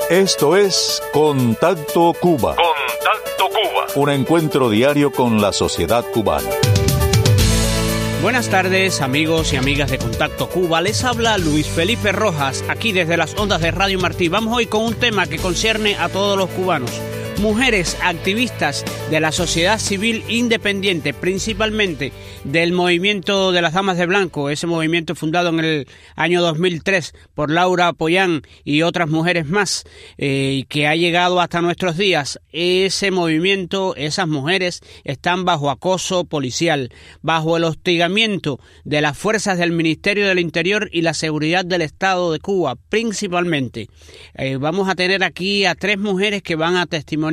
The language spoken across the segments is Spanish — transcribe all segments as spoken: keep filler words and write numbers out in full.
Esto es Contacto Cuba. Contacto Cuba. Un encuentro diario con la sociedad cubana. Buenas tardes, amigos y amigas de Contacto Cuba. Les habla Luis Felipe Rojas, aquí desde las ondas de Radio Martí. Vamos hoy con un tema que concierne a todos los cubanos. Mujeres activistas de la sociedad civil independiente, principalmente del movimiento de las Damas de Blanco, ese movimiento fundado en el año dos mil tres por Laura Pollán y otras mujeres más, eh, que ha llegado hasta nuestros días. Ese movimiento, esas mujeres están bajo acoso policial, bajo el hostigamiento de las fuerzas del Ministerio del Interior y la Seguridad del Estado de Cuba, principalmente. Eh, vamos a tener aquí a tres mujeres que van a testimoniar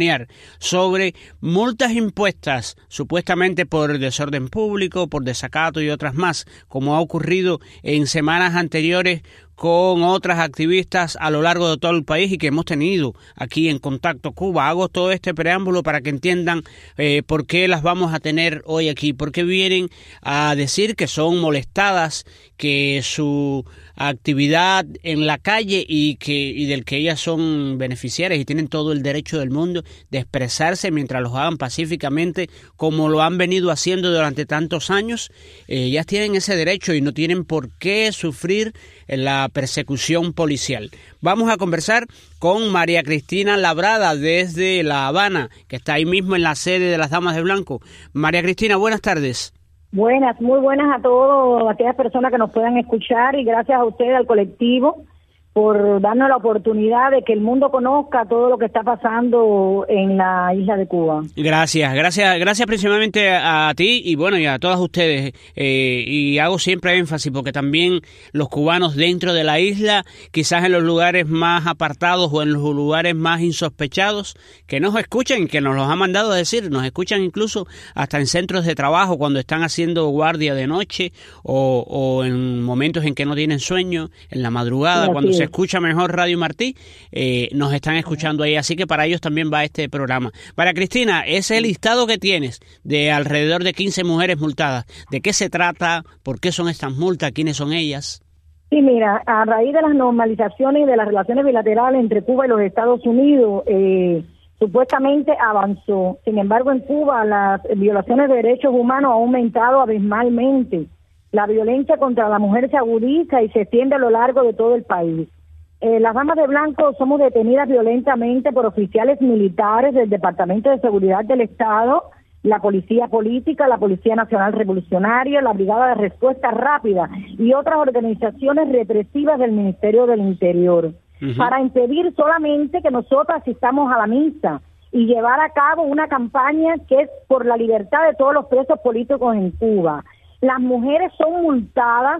sobre multas impuestas supuestamente por desorden público, por desacato y otras más, como ha ocurrido en semanas anteriores con otras activistas a lo largo de todo el país y que hemos tenido aquí en Contacto Cuba. Hago todo este preámbulo para que entiendan eh, por qué las vamos a tener hoy aquí, por qué vienen a decir que son molestadas, que su actividad en la calle y que y del que ellas son beneficiarias y tienen todo el derecho del mundo de expresarse mientras lo hagan pacíficamente como lo han venido haciendo durante tantos años. Eh, ellas tienen ese derecho y no tienen por qué sufrir la persecución policial. Vamos a conversar con María Cristina Labrada desde La Habana, que está ahí mismo en la sede de las Damas de Blanco. María Cristina, buenas tardes. Buenas, muy buenas a todos, a aquellas personas que nos puedan escuchar, y gracias a ustedes, al colectivo, por darnos la oportunidad de que el mundo conozca todo lo que está pasando en la isla de Cuba. Gracias, gracias, gracias principalmente a, a ti y bueno, y a todas ustedes. Eh, y hago siempre énfasis porque también los cubanos dentro de la isla, quizás en los lugares más apartados o en los lugares más insospechados, que nos escuchan, que nos los ha mandado a decir, nos escuchan incluso hasta en centros de trabajo cuando están haciendo guardia de noche o, o en momentos en que no tienen sueño, en la madrugada, cuando se escucha mejor Radio Martí, eh, nos están escuchando ahí, así que para ellos también va este programa. María Cristina, ese listado que tienes de alrededor de quince mujeres multadas, ¿de qué se trata? ¿Por qué son estas multas? ¿Quiénes son ellas? Sí, mira, a raíz de las normalizaciones de las relaciones bilaterales entre Cuba y los Estados Unidos, eh, supuestamente avanzó. Sin embargo, en Cuba las violaciones de derechos humanos han aumentado abismalmente. La violencia contra la mujer se agudiza y se extiende a lo largo de todo el país. Eh, las Damas de Blanco somos detenidas violentamente por oficiales militares del Departamento de Seguridad del Estado, la Policía Política, la Policía Nacional Revolucionaria, la Brigada de Respuesta Rápida y otras organizaciones represivas del Ministerio del Interior, uh-huh. para impedir solamente que nosotras asistamos a la misa y llevar a cabo una campaña que es por la libertad de todos los presos políticos en Cuba. Las mujeres son multadas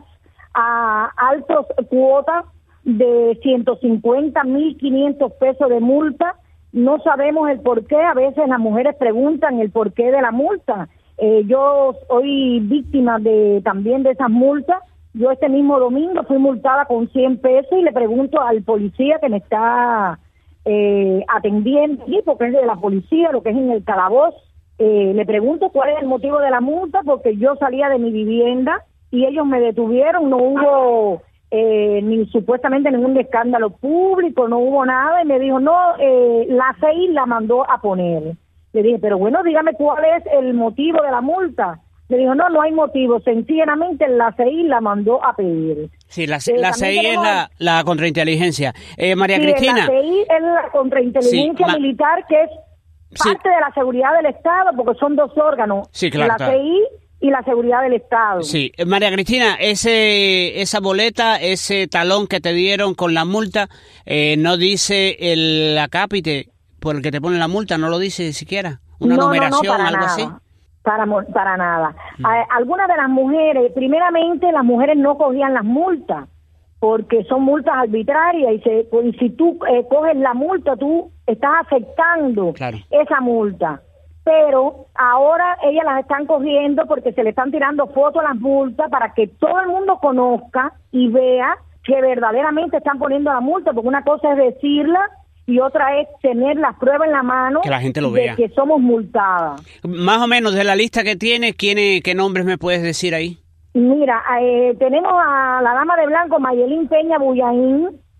a altas cuotas de ciento cincuenta, mil quinientos pesos de multa. No sabemos el porqué, a veces las mujeres preguntan el porqué de la multa. Eh, yo soy víctima de también de esas multas. Yo este mismo domingo fui multada con cien pesos y le pregunto al policía que me está eh, atendiendo, porque es de la policía, lo que es en el calabozo. Eh, le pregunto cuál es el motivo de la multa, porque yo salía de mi vivienda y ellos me detuvieron, no hubo eh, ni supuestamente ningún escándalo público, no hubo nada, y me dijo, no, eh, la C I la mandó a poner. Le dije, pero bueno, dígame cuál es el motivo de la multa. Le dijo, no, no hay motivo, sencillamente la C I la mandó a pedir. Sí, la, eh, la C I tenemos... es la, la contrainteligencia. Eh, María sí, Cristina. La C I es la contrainteligencia sí, militar, ma... que es parte sí. de la seguridad del Estado, porque son dos órganos, sí, claro, la claro. C I y la seguridad del Estado. Sí, María Cristina, ese esa boleta, ese talón que te dieron con la multa, eh, no dice el acápite por el que te ponen la multa, no lo dice siquiera, una no, numeración, no, no, algo nada. así. Para, para nada. Mm. A, algunas de las mujeres, primeramente las mujeres no cogían las multas, porque son multas arbitrarias y, se, y si tú eh, coges la multa, tú estás aceptando claro. esa multa. Pero ahora ellas las están cogiendo porque se le están tirando fotos a las multas para que todo el mundo conozca y vea que verdaderamente están poniendo la multa, porque una cosa es decirla y otra es tener las pruebas en la mano, que la gente lo de vea, que somos multadas. Más o menos de la lista que tienes, ¿quién, ¿qué nombres me puedes decir ahí? Mira, eh, tenemos a la Dama de Blanco, Mayelín Peña Bullaín,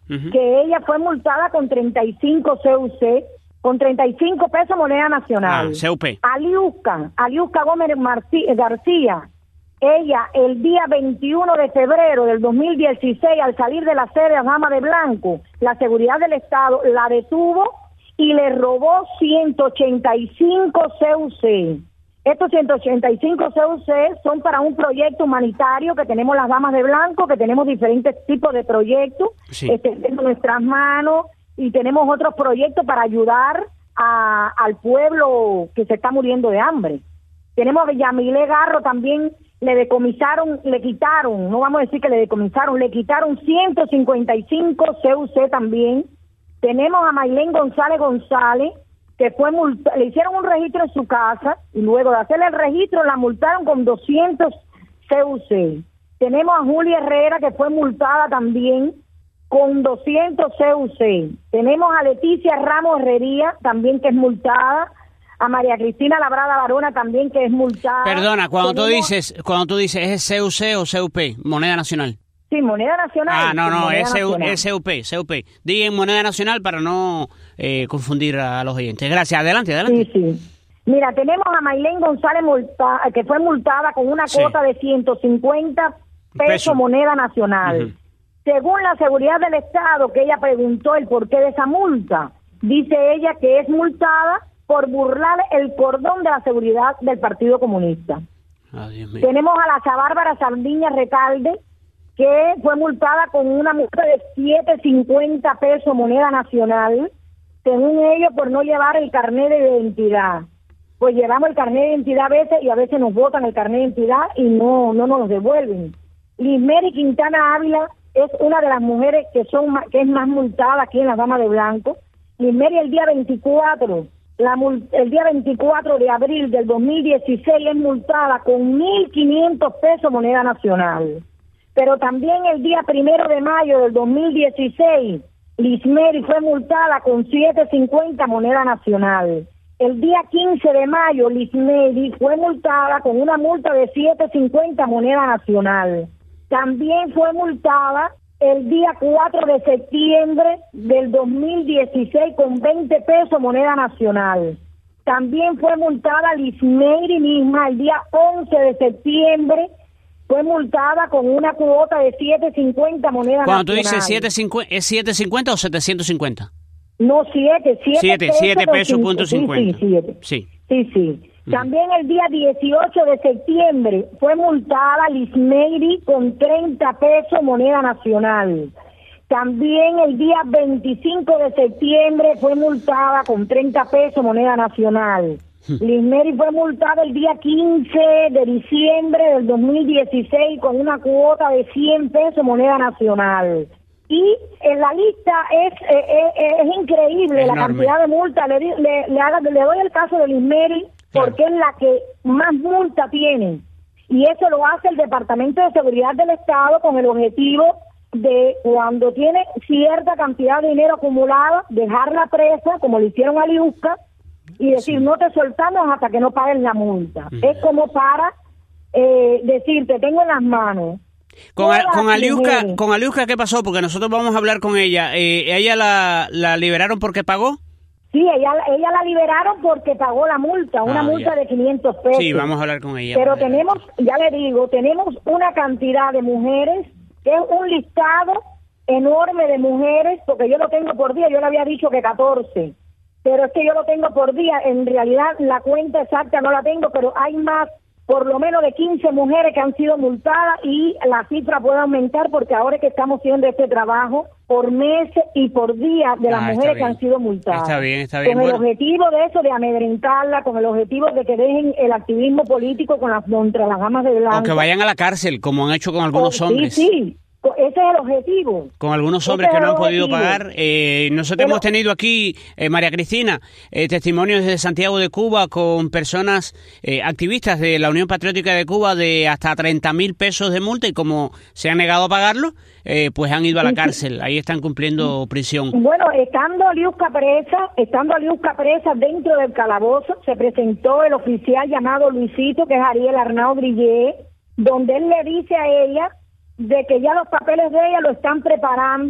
uh-huh. que ella fue multada con treinta y cinco C U C, con treinta y cinco pesos moneda nacional. Ah, C U P. Aliusca, Aliusca Gómez Martí, García, ella el día veintiuno de febrero del dos mil dieciséis, al salir de la sede Dama de Blanco, la seguridad del Estado la detuvo y le robó ciento ochenta y cinco C U C. Estos ciento ochenta y cinco C U C son para un proyecto humanitario que tenemos las Damas de Blanco, que tenemos diferentes tipos de proyectos, sí. extendiendo nuestras manos, y tenemos otros proyectos para ayudar a, al pueblo que se está muriendo de hambre. Tenemos a Yamile Garro también, le decomisaron, le quitaron, no vamos a decir que le decomisaron, le quitaron ciento cincuenta y cinco C U C también. Tenemos a Maylén González González, que fue multa, le hicieron un registro en su casa, y luego de hacerle el registro la multaron con doscientos C U C. Tenemos a Julia Herrera, que fue multada también con doscientos C U C. Tenemos a Leticia Ramos Herrería, también que es multada, a María Cristina Labrada Barona también, que es multada. Perdona, cuando Tenemos... tú dices, cuando tú dices, ¿es C U C o C U P? Moneda nacional. Sí, moneda nacional. Ah, no, no, es C U P, C U P. Digan moneda nacional para no eh, confundir a los oyentes. Gracias, adelante, adelante. Sí, sí. Mira, tenemos a Maylén González, multa, que fue multada con una sí. cuota de ciento cincuenta pesos Peso. moneda nacional. Uh-huh. Según la seguridad del Estado, que ella preguntó el porqué de esa multa, dice ella que es multada por burlar el cordón de la seguridad del Partido Comunista. Oh, Dios mío. Tenemos a la Bárbara Sardiña Recalde, que fue multada con una multa de siete cincuenta pesos moneda nacional, según ellos por no llevar el carnet de identidad. Pues llevamos el carnet de identidad a veces y a veces nos botan el carnet de identidad y no, no nos lo devuelven. Lismeri Quintana Ávila es una de las mujeres que son que es más multada aquí en las Damas de Blanco. Lismeri el día veinticuatro, la, el día veinticuatro de abril del dos mil dieciséis es multada con mil quinientos pesos moneda nacional. Pero también el día primero de mayo del dos mil dieciséis, Lismeri fue multada con siete cincuenta moneda nacional. El día quince de mayo, Lismeri fue multada con una multa de siete cincuenta moneda nacional. También fue multada el día cuatro de septiembre del dos mil dieciséis con veinte pesos moneda nacional. También fue multada Lismeri misma el día once de septiembre, fue multada con una cuota de siete cincuenta moneda nacional. Cuando tú dices siete cincuenta, ¿es siete cincuenta o setecientos cincuenta? No, siete, siete siete pesos punto cincuenta. Sí, siete. Sí. Sí, sí. Uh-huh. También el día dieciocho de septiembre fue multada Lismeri con treinta pesos moneda nacional. También el día veinticinco de septiembre fue multada con treinta pesos moneda nacional. Lismeri fue multada el día quince de diciembre del dos mil dieciséis con una cuota de cien pesos moneda nacional. Y en la lista es eh, eh, es increíble es la enorme. Cantidad de multas. Le, le, le, haga, le doy el caso de Lismeri porque claro. es la que más multa tiene. Y eso lo hace el Departamento de Seguridad del Estado con el objetivo de, cuando tiene cierta cantidad de dinero acumulado, dejarla presa, como le hicieron a Liusca, y decir, sí. no te soltamos hasta que no pagues la multa. Uh-huh. Es como para eh, decir, te tengo en las manos. Con, a, con Aliusca, con Aliusca, ¿qué pasó? Porque nosotros vamos a hablar con ella. Eh, ¿Ella la, la liberaron porque pagó? Sí, ella, ella la liberaron porque pagó la multa, una ah, multa ya. de quinientos pesos. Sí, vamos a hablar con ella. Pero tenemos, ya le digo, tenemos una cantidad de mujeres, que es un listado enorme de mujeres, porque yo lo tengo por día, yo le había dicho que catorce. Pero es que yo lo tengo por día, en realidad la cuenta exacta no la tengo, pero hay más, por lo menos de quince mujeres que han sido multadas y la cifra puede aumentar porque ahora es que estamos haciendo este trabajo por mes y por día de las ah, mujeres que han sido multadas. Está bien, está bien. Con bueno. el objetivo de eso, de amedrentarla, con el objetivo de que dejen el activismo político con las, contra las Damas de Blanco. O que vayan a la cárcel, como han hecho con algunos oh, hombres. Sí, sí. Ese es el objetivo. Con algunos hombres que no han podido pagar. Eh, nosotros Pero, hemos tenido aquí, eh, María Cristina, eh, testimonios desde Santiago de Cuba con personas eh, activistas de la Unión Patriótica de Cuba de hasta treinta mil pesos de multa y como se han negado a pagarlo, eh, pues han ido a la cárcel. Ahí están cumpliendo prisión. Bueno, estando Liusca presa, estando Liusca presa dentro del calabozo, se presentó el oficial llamado Luisito, que es Ariel Arnau Grillé, donde él le dice a ella de que ya los papeles de ella lo están preparando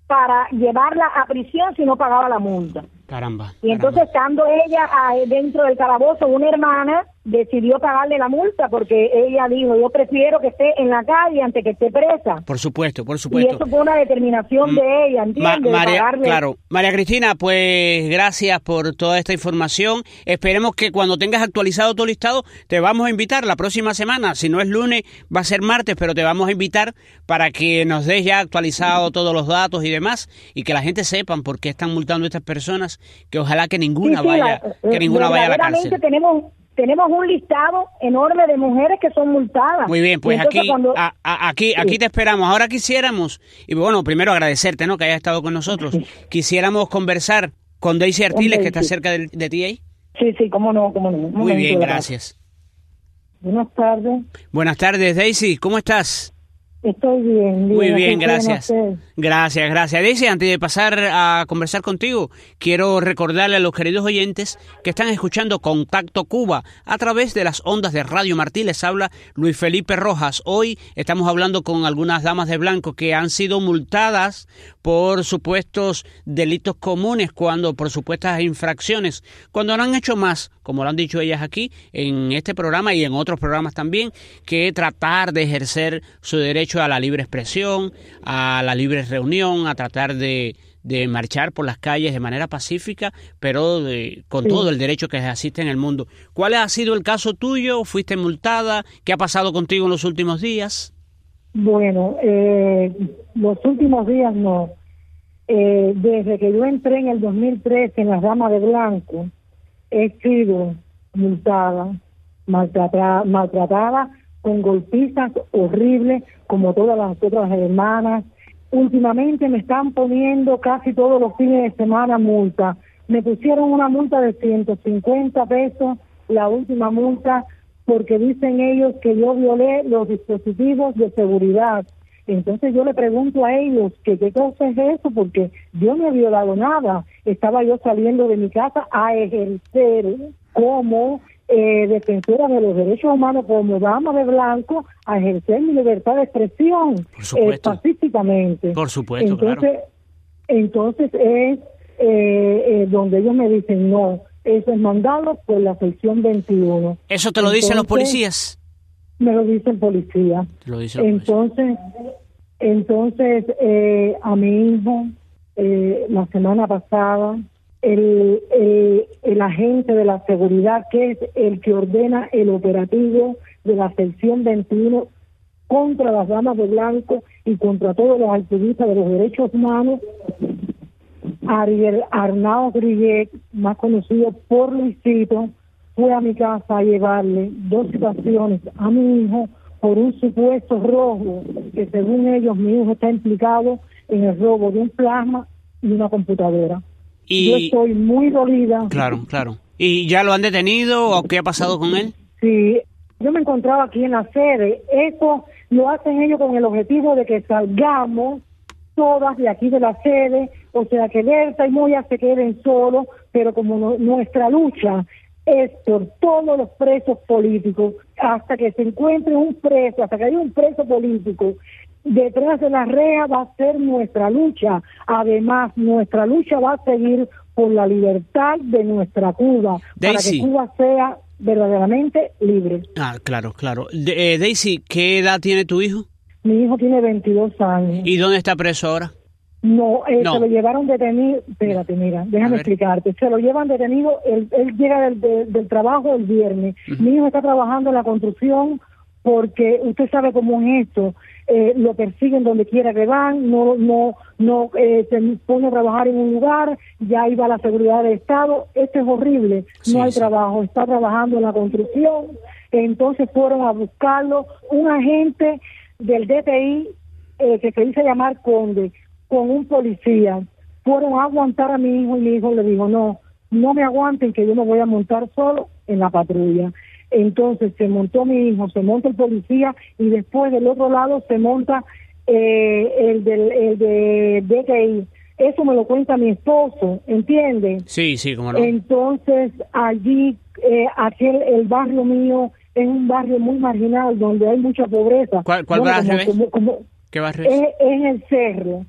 para llevarla a prisión si no pagaba la multa. Caramba. Y entonces, caramba. estando ella ah, dentro del calabozo, una hermana decidió pagarle la multa porque ella dijo, yo prefiero que esté en la calle antes que esté presa. Por supuesto, por supuesto. Y eso fue una determinación mm. de ella, ¿entiendes? Ma María, pagarle... Claro. María Cristina, pues gracias por toda esta información. Esperemos que cuando tengas actualizado tu listado, te vamos a invitar la próxima semana. Si no es lunes, va a ser martes, pero te vamos a invitar para que nos des ya actualizado todos los datos y demás, y que la gente sepan por qué están multando a estas personas, que ojalá que ninguna sí, sí, vaya, la, que ninguna vaya a la cárcel. Tenemos Tenemos un listado enorme de mujeres que son multadas. Muy bien, pues aquí, cuando... a, a, aquí, sí. aquí te esperamos. Ahora quisiéramos, y bueno, primero agradecerte, ¿no?, que hayas estado con nosotros. Sí. Quisiéramos conversar con Daisy Artiles, que está cerca de, de ti ahí. Sí, sí, cómo no, cómo no. Muy bien, gracias. Buenas tardes. Buenas tardes, Daisy, ¿cómo estás? Estoy bien. Muy bien, gracias. Gracias, gracias. Daisy, antes de pasar a conversar contigo, quiero recordarle a los queridos oyentes que están escuchando Contacto Cuba a través de las ondas de Radio Martí. Les habla Luis Felipe Rojas. Hoy estamos hablando con algunas damas de blanco que han sido multadas por supuestos delitos comunes, cuando por supuestas infracciones, cuando no han hecho más, como lo han dicho ellas aquí en este programa y en otros programas también, que tratar de ejercer su derecho a la libre expresión, a la libre reunión, a tratar de, de marchar por las calles de manera pacífica, pero de, con sí. todo el derecho que existe en el mundo. ¿Cuál ha sido el caso tuyo? ¿Fuiste multada? ¿Qué ha pasado contigo en los últimos días? Bueno, eh, los últimos días no. Eh, desde que yo entré en el dos mil trece en las Damas de Blanco, he sido multada, maltratada, maltratada con golpizas horribles, como todas las otras hermanas. Últimamente me están poniendo casi todos los fines de semana multa. Me pusieron una multa de ciento cincuenta pesos, la última multa, porque dicen ellos que yo violé los dispositivos de seguridad. Entonces yo le pregunto a ellos que qué cosa es eso, porque yo no he violado nada. Estaba yo saliendo de mi casa a ejercer como eh, defensora de los derechos humanos, como dama de blanco, a ejercer mi libertad de expresión eh, pacíficamente. Por supuesto, entonces, claro. Entonces es eh, eh, donde ellos me dicen no, eso es mandado por la sección veintiuno. ¿Eso te lo entonces, dicen los policías? Me lo dicen policía. Lo dice la entonces, policía. entonces eh, a mi hijo eh, la semana pasada el, el el agente de la seguridad, que es el que ordena el operativo de la sección veintiuno contra las damas de blanco y contra todos los activistas de los derechos humanos, Ariel Arnao Grillet, más conocido por Luisito, fue a mi casa a llevarle dos situaciones a mi hijo por un supuesto robo, que según ellos mi hijo está implicado en el robo de un plasma y una computadora. Y yo estoy muy dolida. Claro, claro. ¿Y ya lo han detenido o qué ha pasado con él? Sí, yo me encontraba aquí en la sede. Eso lo hacen ellos con el objetivo de que salgamos todas de aquí de la sede, o sea que Berta y Moya se queden solos, pero como no, nuestra lucha es por todos los presos políticos, hasta que se encuentre un preso, hasta que haya un preso político detrás de la reja, va a ser nuestra lucha. Además, nuestra lucha va a seguir por la libertad de nuestra Cuba, Daisy, para que Cuba sea verdaderamente libre. Ah, claro, claro. De, eh, Daisy, ¿qué edad tiene tu hijo? Mi hijo tiene veintidós años. ¿Y dónde está preso ahora? No, eh, no. se lo llevaron detenido. Espérate, mira, déjame explicarte. Se lo llevan detenido, él, él llega del, del, del trabajo el viernes. Uh-huh. Mi hijo está trabajando en la construcción porque usted sabe cómo es esto. Eh, lo persiguen donde quiera que van, no no no eh, se pone a trabajar en un lugar, ya ahí va la seguridad del Estado. Esto es horrible, no sí, hay sí. trabajo, está trabajando en la construcción. Entonces fueron a buscarlo un agente del D T I eh, que se dice llamar Conde, con un policía. Fueron a aguantar a mi hijo y mi hijo le dijo, no, no me aguanten, que yo me voy a montar solo en la patrulla. Entonces se montó mi hijo, se monta el policía y después del otro lado se monta eh, el, del, el de D T I. Eso me lo cuenta mi esposo, ¿entiende? Sí, sí, cómo no. Entonces allí, eh, aquel, el barrio mío es un barrio muy marginal donde hay mucha pobreza. ¿Cuál, cuál bueno, barrio como, es? Como, como, ¿Qué barrio es? Es, es el Cerro.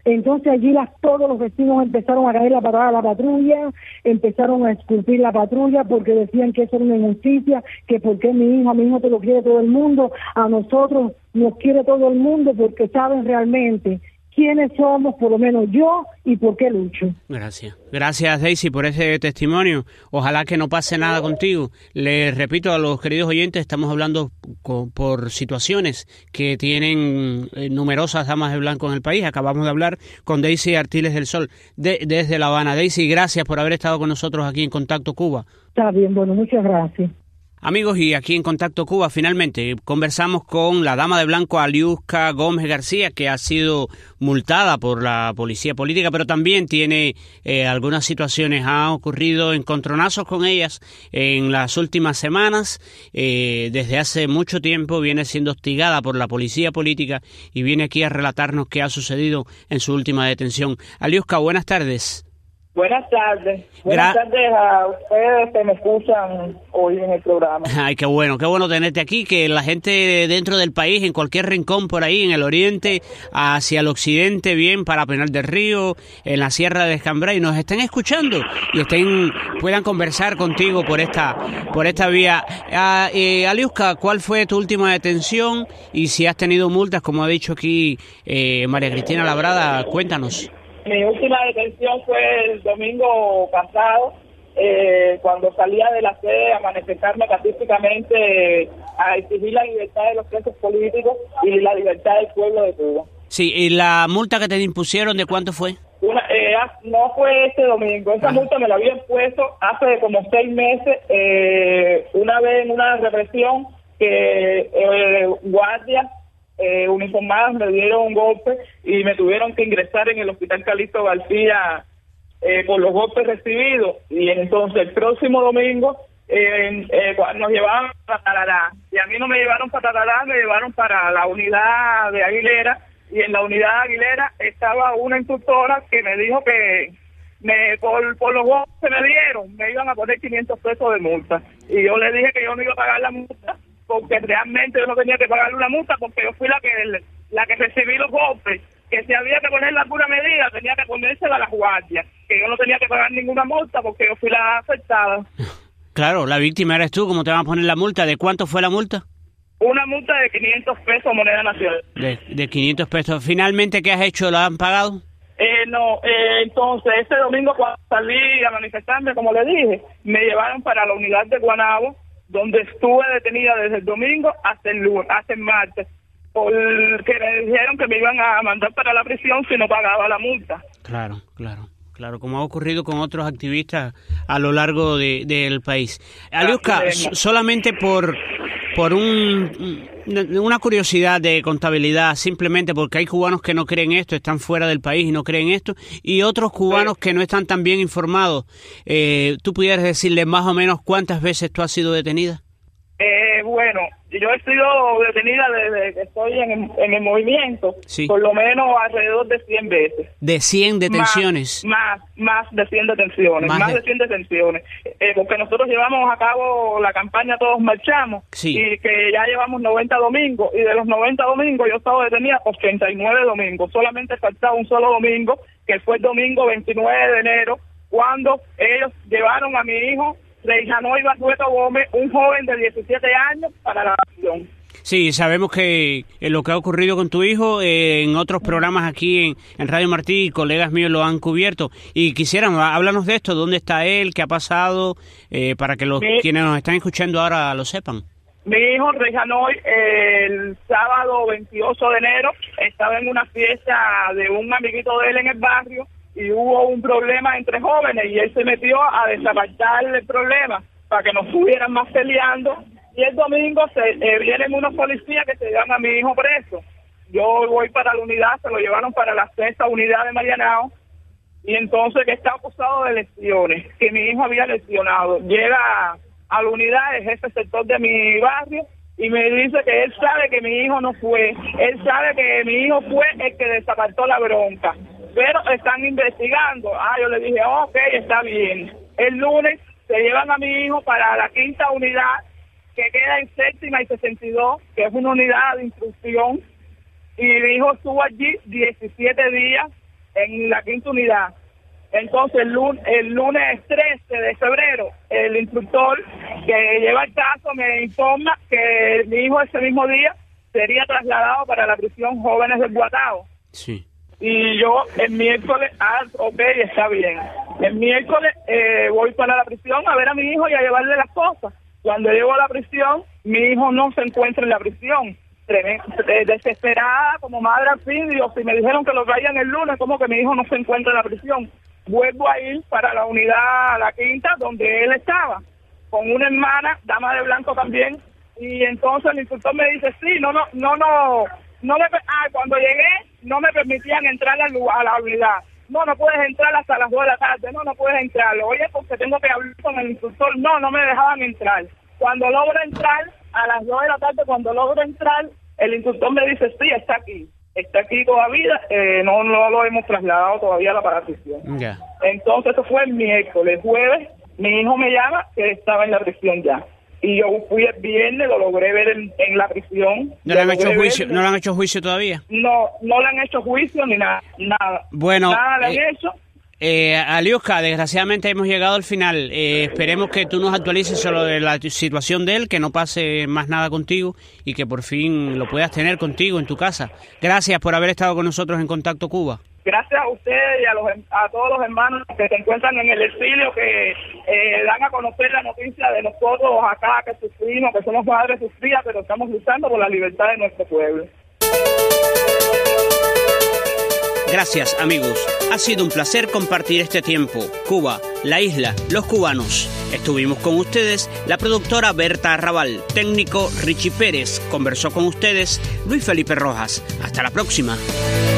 Entonces allí las, todos los vecinos empezaron a caer la patada a la patrulla, empezaron a esculpir la patrulla porque decían que eso era una injusticia, que por qué mi hijo, a mi hijo te lo quiere todo el mundo, a nosotros nos quiere todo el mundo, porque saben realmente quiénes somos, por lo menos yo, y por qué lucho. Gracias. Gracias, Daisy, por ese testimonio. Ojalá que no pase nada contigo. Les repito a los queridos oyentes, estamos hablando con, por situaciones que tienen eh, numerosas damas de blanco en el país. Acabamos de hablar con Daisy Artiles del Sol de, desde La Habana. Daisy, gracias por haber estado con nosotros aquí en Contacto Cuba. Está bien, bueno, muchas gracias. Amigos, y aquí en Contacto Cuba finalmente conversamos con la dama de blanco Aliuska Gómez García, que ha sido multada por la policía política, pero también tiene eh, algunas situaciones, ha ocurrido encontronazos con ellas en las últimas semanas. Eh, desde hace mucho tiempo viene siendo hostigada por la policía política y viene aquí a relatarnos qué ha sucedido en su última detención. Aliuska, buenas tardes. Buenas tardes. Buenas Gra- tardes a ustedes que me escuchan hoy en el programa. Ay, qué bueno, qué bueno tenerte aquí, que la gente dentro del país, en cualquier rincón por ahí, en el oriente, hacia el occidente, bien, para Penal del Río, en la Sierra de Escambray, nos estén escuchando y estén puedan conversar contigo por esta por esta vía. Ah, eh, Aliuska, ¿cuál fue tu última detención? Y si has tenido multas, como ha dicho aquí eh, María Cristina Labrada, cuéntanos. Mi última detención fue el domingo pasado, eh, cuando salía de la sede a manifestarme pacíficamente a exigir la libertad de los presos políticos y la libertad del pueblo de Cuba. Sí, ¿y la multa que te impusieron de cuánto fue? Una, eh, no fue este domingo, esa Ajá. multa me la habían puesto hace como seis meses, eh, una vez en una represión que eh, guardias Eh, uniformadas me dieron un golpe y me tuvieron que ingresar en el hospital Calixto García eh, por los golpes recibidos. Y entonces el próximo domingo eh, eh, nos llevaban para Tarará, y a mí no me llevaron para Tarará, me llevaron para la unidad de Aguilera, y en la unidad de Aguilera estaba una instructora que me dijo que me por, por los golpes que me dieron me iban a poner quinientos pesos de multa, y yo le dije que yo no iba a pagar la multa porque realmente yo no tenía que pagarle una multa, porque yo fui la que la que recibí los golpes, que si había que ponerle alguna medida tenía que ponérsela a la guardia, que yo no tenía que pagar ninguna multa porque yo fui la afectada. Claro, la víctima eres tú. ¿Cómo te van a poner la multa? ¿De cuánto fue la multa? Una multa de quinientos pesos moneda nacional. De, de quinientos pesos. ¿Finalmente qué has hecho? ¿La han pagado? Eh, no, eh, entonces este domingo cuando salí a manifestarme, como le dije, me llevaron para la unidad de Guanabo, donde estuve detenida desde el domingo hasta el lunes, hasta el martes, porque me dijeron que me iban a mandar para la prisión si no pagaba la multa. Claro, claro, claro, como ha ocurrido con otros activistas a lo largo de, del país. Aliuska, solamente por por un, una curiosidad de contabilidad, simplemente porque hay cubanos que no creen esto, están fuera del país y no creen esto, y otros cubanos que no están tan bien informados, eh, ¿tú pudieras decirle más o menos cuántas veces tú has sido detenida? Eh, bueno, yo he sido detenida desde que estoy en el, en el movimiento, sí. Por lo menos alrededor de cien veces. ¿De cien detenciones? Más, más, más de cien detenciones, más, más de... de cien detenciones, eh, porque nosotros llevamos a cabo la campaña Todos Marchamos, sí. Y que ya llevamos noventa domingos, y de los noventa domingos yo he estado detenida ochenta y nueve domingos, solamente faltaba un solo domingo, que fue el domingo veintinueve de enero, cuando ellos llevaron a mi hijo Reijanoy Barrueto Gómez, un joven de diecisiete años, para la acción. Sí, sabemos que eh, lo que ha ocurrido con tu hijo eh, en otros programas aquí en, en Radio Martí, colegas míos lo han cubierto. Y quisiéramos, háblanos de esto, dónde está él, qué ha pasado, eh, para que los mi, quienes nos están escuchando ahora lo sepan. Mi hijo Reijanoy, eh, el sábado veintiocho de enero, estaba en una fiesta de un amiguito de él en el barrio, y hubo un problema entre jóvenes, y él se metió a desapartar el problema para que no estuvieran más peleando, y el domingo se eh, vienen unos policías que se llevan a mi hijo preso. Yo voy para la unidad, se lo llevaron para la sexta unidad de Marianao, y entonces que está acusado de lesiones, que mi hijo había lesionado. Llega a, a la unidad, el jefe sector de mi barrio, y me dice que él sabe que mi hijo no fue, él sabe que mi hijo fue el que desapartó la bronca, pero están investigando. Ah, yo le dije, oh, ok, está bien. El lunes se llevan a mi hijo para la quinta unidad, que queda en séptima y sesenta y dos, que es una unidad de instrucción, y mi hijo estuvo allí diecisiete días en la quinta unidad. Entonces, el lunes, el lunes trece de febrero, el instructor que lleva el caso me informa que mi hijo ese mismo día sería trasladado para la prisión Jóvenes del Guatao. Sí. Y yo el miércoles, ah, ok, está bien. El miércoles eh, voy para la prisión a ver a mi hijo y a llevarle las cosas. Cuando llego a la prisión, mi hijo no se encuentra en la prisión. Tremendo, desesperada como madre al fin, digo, si me dijeron que lo traían el lunes, como que mi hijo no se encuentra en la prisión. Vuelvo a ir para la unidad, la quinta, donde él estaba, con una hermana, dama de blanco también, y entonces el instructor me dice, sí, no, no, no, no, no me, ah, cuando llegué, no me permitían entrar a la, a la unidad. No, no puedes entrar hasta las dos de la tarde, no, no puedes entrar. Oye, porque tengo que hablar con el instructor. No, no me dejaban entrar. Cuando logro entrar, a las dos de la tarde, cuando logro entrar, el instructor me dice, sí, está aquí. Está aquí todavía, eh, no, no lo hemos trasladado todavía a la prisión. Yeah. Entonces, eso fue el miércoles. Jueves, mi hijo me llama que estaba en la prisión ya. Y yo fui el viernes, lo logré ver en, en la prisión. ¿No le han hecho juicio? ¿No le han hecho juicio todavía? No, no le han hecho juicio ni nada, nada. Bueno, nada le han eh, hecho. Eh, Aliuska, desgraciadamente hemos llegado al final. Eh, esperemos que tú nos actualices sobre la situación de él, que no pase más nada contigo y que por fin lo puedas tener contigo en tu casa. Gracias por haber estado con nosotros en Contacto Cuba. Gracias a ustedes y a, los, a todos los hermanos que se encuentran en el exilio, que eh, dan a conocer la noticia de nosotros acá que sufrimos, que somos madres sufridas, pero estamos luchando por la libertad de nuestro pueblo. Gracias, amigos. Ha sido un placer compartir este tiempo. Cuba, la isla, los cubanos. Estuvimos con ustedes la productora Berta Arrabal, técnico Richie Pérez. Conversó con ustedes Luis Felipe Rojas. Hasta la próxima.